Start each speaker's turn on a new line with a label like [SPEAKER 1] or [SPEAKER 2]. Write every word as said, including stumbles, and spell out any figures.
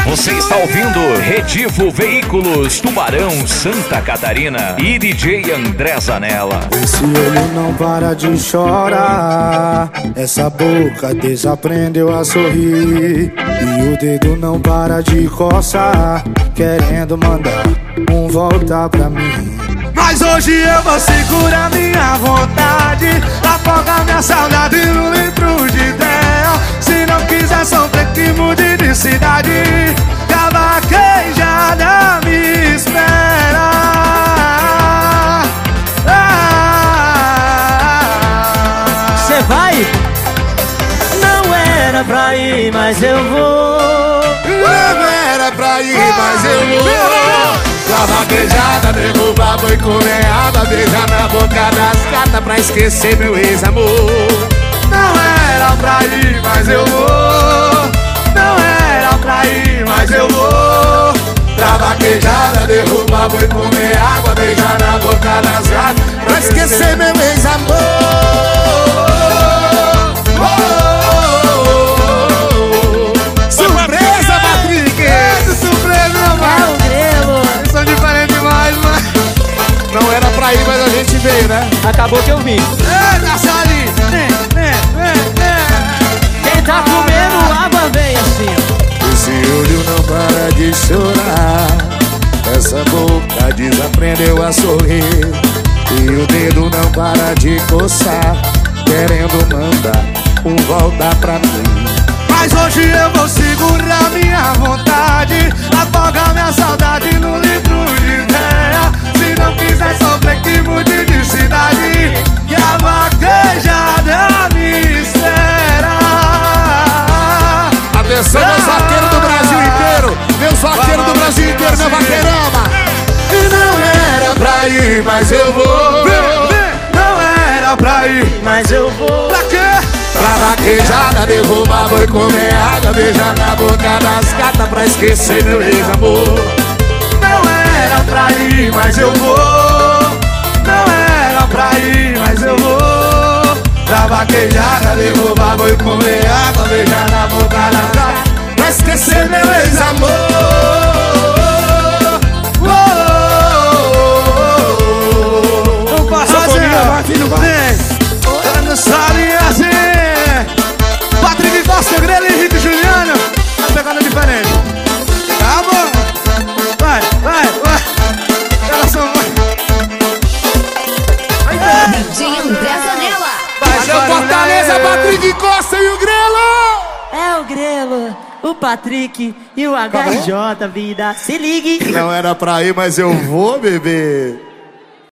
[SPEAKER 1] Você está ouvindo Redivo Veículos, Tubarão, Santa Catarina e D J André Zanella.
[SPEAKER 2] Esse olho não para de chorar, essa boca desaprendeu a sorrir, e o dedo não para de coçar, querendo mandar um volta pra mim. Mas hoje eu vou segurar minha vontade, afogar minha saudade num litro de ideia. Se não quiser sofrer que mude de cidade, que a vaquejada me espera.
[SPEAKER 3] Cê vai? Não era pra ir, mas eu vou.
[SPEAKER 2] Não era pra ir, mas eu vou. A vaquejada derruba, boi comer água, beijar na boca das gatas pra esquecer meu ex-amor. Não era pra ir, mas eu vou. Não era pra ir, mas eu vou. Pra vaquejada derruba, boi comer água, beijar na boca das gatas pra esquecer meu ex-amor. Surpresa, Patrick! Essa surpresa, mano! São diferentes demais, mano. Não era pra ir, mas a gente veio, né?
[SPEAKER 3] Acabou que eu vim.
[SPEAKER 2] Eita, Sali!
[SPEAKER 3] Quem tá comendo água vem assim.
[SPEAKER 2] Esse olho não para de chorar, essa boca desaprendeu a sorrir, e o dedo não para de coçar, querendo mandar um volta pra mim. Mas hoje eu vou segurar minha vontade, afogar minha saudade no litro de ideia. Se não quiser sofrer que mude de cidade, que a vaquejada me espera. Atenção, meus vaqueiros do Brasil inteiro, meus vaqueiros do Brasil inteiro, meu vaqueirama. E não era pra ir, mas eu vou. Não era pra ir,
[SPEAKER 3] Mas eu vou.
[SPEAKER 2] pra quê? Pra vaquejada derrubar, boi comer água, beijar na boca das gatas pra esquecer meu ex-amor. Não era pra ir, mas eu vou. Não era pra ir, mas eu vou. Pra vaquejada derrubar, boi comer água, beijar na boca das gatas pra esquecer meu ex-amor. Não passa assim, não vai. Tá no salinho assim. Patrick Costa, Grelo, Henrique, Juliano. Tá pegando diferente. Tá bom. Vai, vai, vai. Elas são...
[SPEAKER 4] D J André Zanella.
[SPEAKER 2] Vai ser o Fortaleza, Patrick Costa e o Grelo.
[SPEAKER 3] É o Grelo, o Patrick e o H J, vida. Se ligue.
[SPEAKER 2] Não era pra ir, mas eu vou, bebê.